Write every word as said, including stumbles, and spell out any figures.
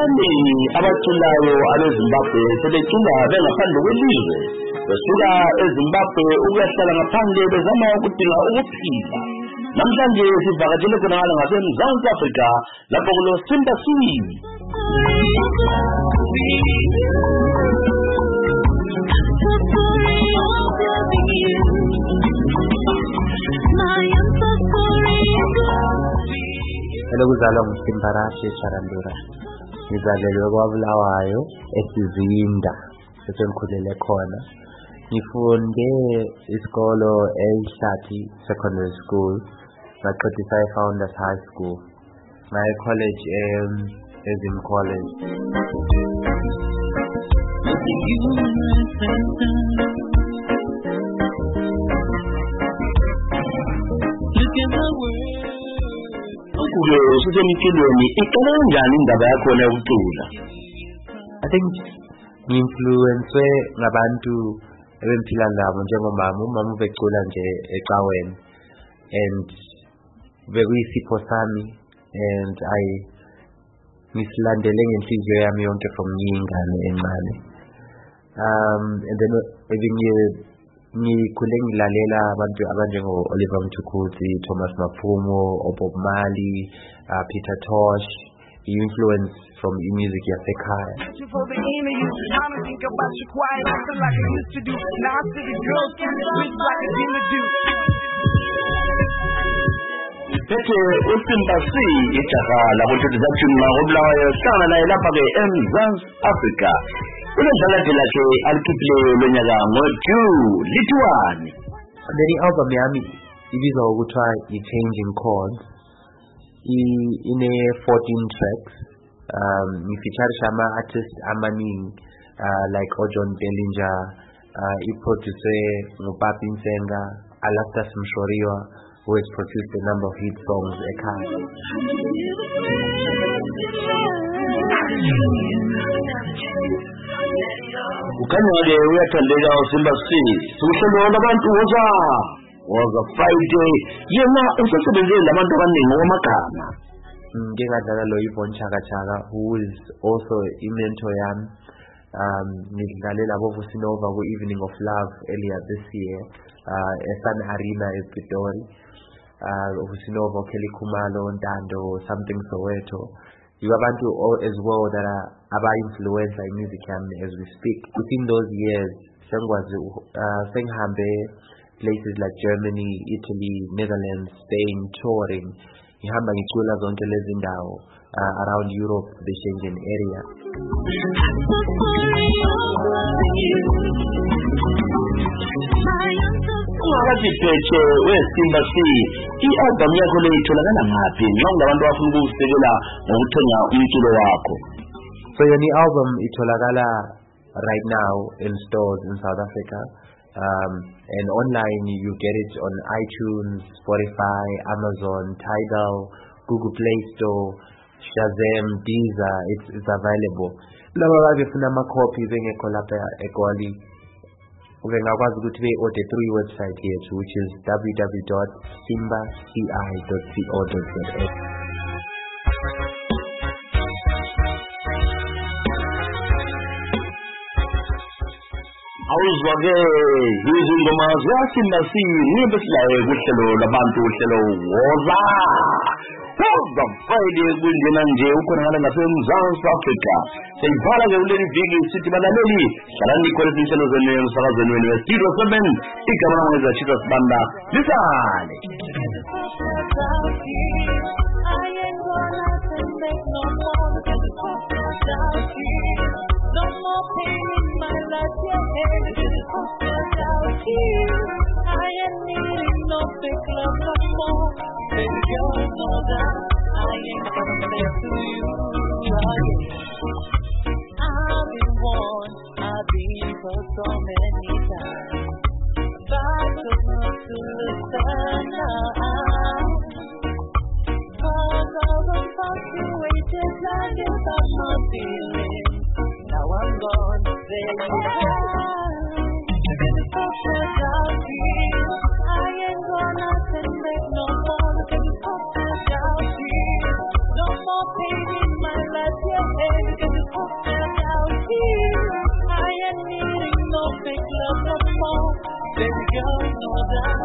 abanye abaculayo abeZimbabwe sebecula bengaphandle kwelizwe besuka eZimbabwe ukuyahlala ngaphandle bezama ukudinga ukuphila. Namhlanje sivakatshele khonala ngaseMzansi Afrika lapho kulo Simba C. Hello kuzalwa nguSimbarashi Charandura. Ngizalelwe kwaBulawayo eSizinda sesengikhulele khona. Ngifunde isikolo eHlati Secondary School, ngaqedisa eFounders High School. My college um, is in college. Kulo sisemithilweni iqala kanjani indaba yakho yokucula? I think ngi-influence ngabantu ebemphila nabo njengomama. Umama ubecula nje ecaweni and bekuyisipho sami and I ngisilandele ngenhliziyo yami yonke from ngiyingane encane. Um and then ebinye ngikhule ngilalela abantu abanjengo Oliver Mtukudzi, Thomas Mapfumo, Bob Marley, uh, Peter Tosh, influence from music yasekhaya. Phethe uSimba C ijaha labontuthu zathini ngobulawayo hlangana naye lapha ke eMzansi Afrika. Unedlala lakhe alikhiphile lonyaka ngo-June lithiwani. The album yami ibizwa ukuthiwa i-Changing Chords. Ine fourteen tracks. Um ngifeaturisha ama-artists amaningi uh, like Ojon Bellinger, uh, i-produce nguPapi Nsenga, Alastas Mshoriwa, who has produced a number of hit songs ekhaya. Ukanyake uyathandeka uSimba C. Sihlelo labantu woza woza Friday yena usesebenze labantu abaningi ngokwamagama. Ngingadlala lo Yvonne Chaka Chaka, who is also a mentor yami. Um ngidlalela boVusinova ku Evening of Love earlier this year uh eSun Arena ePitori. Uh Vusinova, Kelly Khumalo, Ntando, something Soweto. You have abantu as well that are about influence in music as we speak. Within those years, sengwazi uh senghambe places like Germany, Italy, Netherlands, Spain, touring. Ngihamba ngicula zonke lezi ndawo uh, around Europe, the Schengen area. Ungakathi phethe weSimba C, i-album yakho le itholakala ngaphi nxa ngabantu abafuna ukusekela ngokuthenga umculo wakho? So your album itholakala right now in stores in South Africa, um, and online you get it on iTunes, Spotify, Amazon, Tidal, Google Play Store, Shazam, Deezer. It's, it's available. Laba babefuna ama-copy bengekho lapha eGoli, ungakwazi ukuthi be-order through website yethu, which is w w w dot simba c i dot co dot za. Awuzwa-ke izingoma zikaSimba C nibe silaye kuhlelo labantu uhlelo woza woza Friday kungena nje ukhonakala ngaseMzansi Afrika. Siyibhala ke kuleli viki sithi balaleli hlalani khona inhlelo zenu emsakazweni wenu we-Studio seven. Igama lami ngizashisa Sibanda lisale. No more pain in my life, yeah, without you. I am needing no fake love no more. Baby girl, you know that I ain't coming back to you. I've been warned, I've been for so many times, but I could not to listen now. Cause all the fluctuated I guess I'm not feeling. Now I'm gone, there you are. Without you, I ain't gonna make no more. Without you, no more pain in my life, yeah. down.